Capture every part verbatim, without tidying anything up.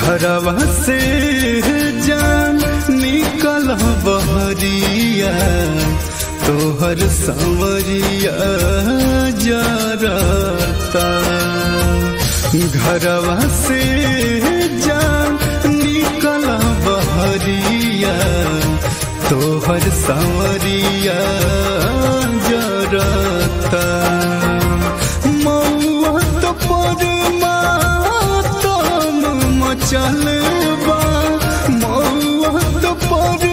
घरवा से जान निकल बहरिया तोहर संवरिया जरता। घरवा से जान निकल बहरिया तोहर संवरिया जरता। मौआ तो पर चलबा मौआ तो पर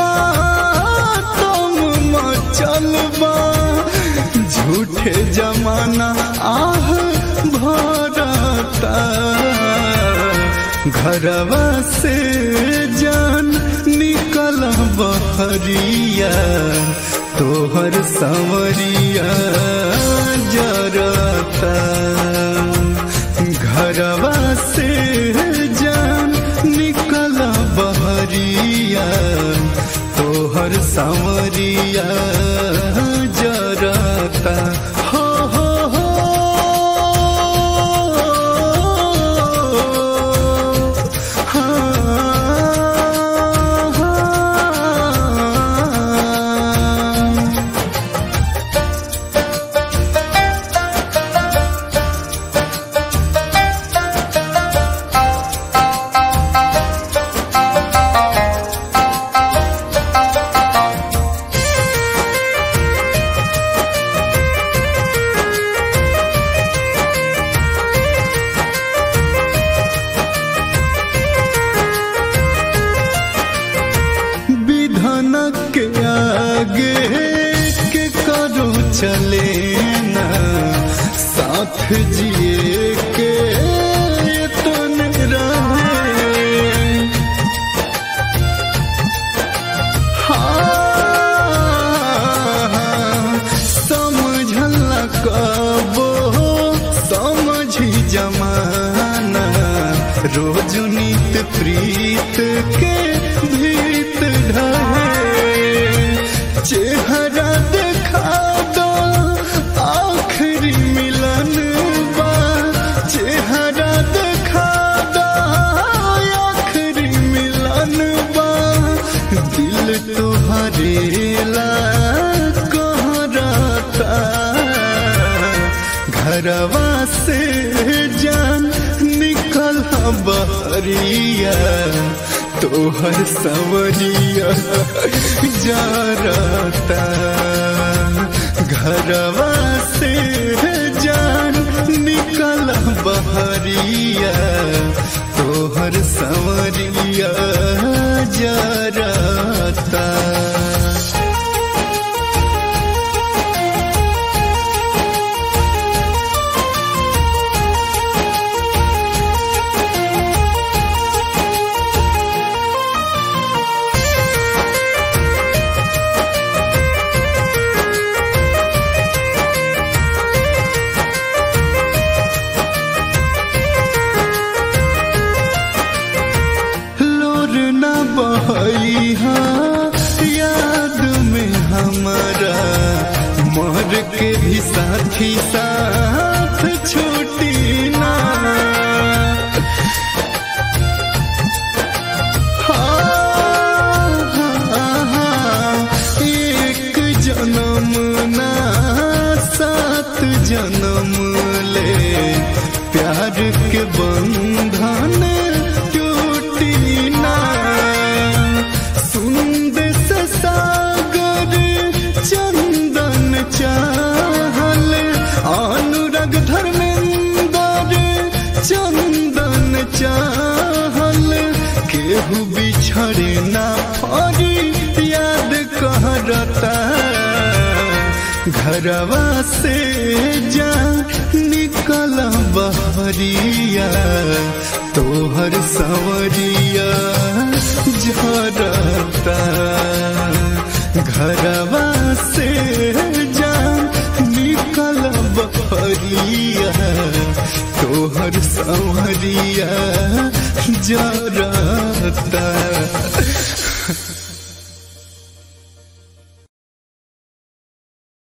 मातम चलबा झूठे जमाना आह भरता। घरवा से जान निकल बहरिया तोहर संवरिया जरता। घरवा से जान निकल बहरिया तोहर संवरिया जरता। हो हो हो के आगे के करो चले ना साथ जिए के तन रहे। हाँ समझल कबो समझी जमाना रोज नित प्रीत के भीत ढहे। चेहरा देखा दो आखिरी मिलन बा चेहरा देखा दो आखिरी मिलन बा दिल तुम्हारे ला कहरता। घरवा से जान निकल बहरिया तोहर संवरिया जरता। घरवा से जान निकल बहरिया तोहर संवरिया जरता। बहैया याद में हमारा मर के भी साथी साथ छूटी ना। हाँ, हाँ, हाँ, एक जन्म ना सात जन्म ले प्यार के बंधन टूटी ना। चंदन चाहल अनुराग धर्मेंद्र चंदन चाहल केहू बिछड़े ना फरी याद कहरता। घरवा से जा निकल बहरिया तोहर संवरिया जरता। घरवा से जान निकल बहरिया तोहर संवरिया जरता।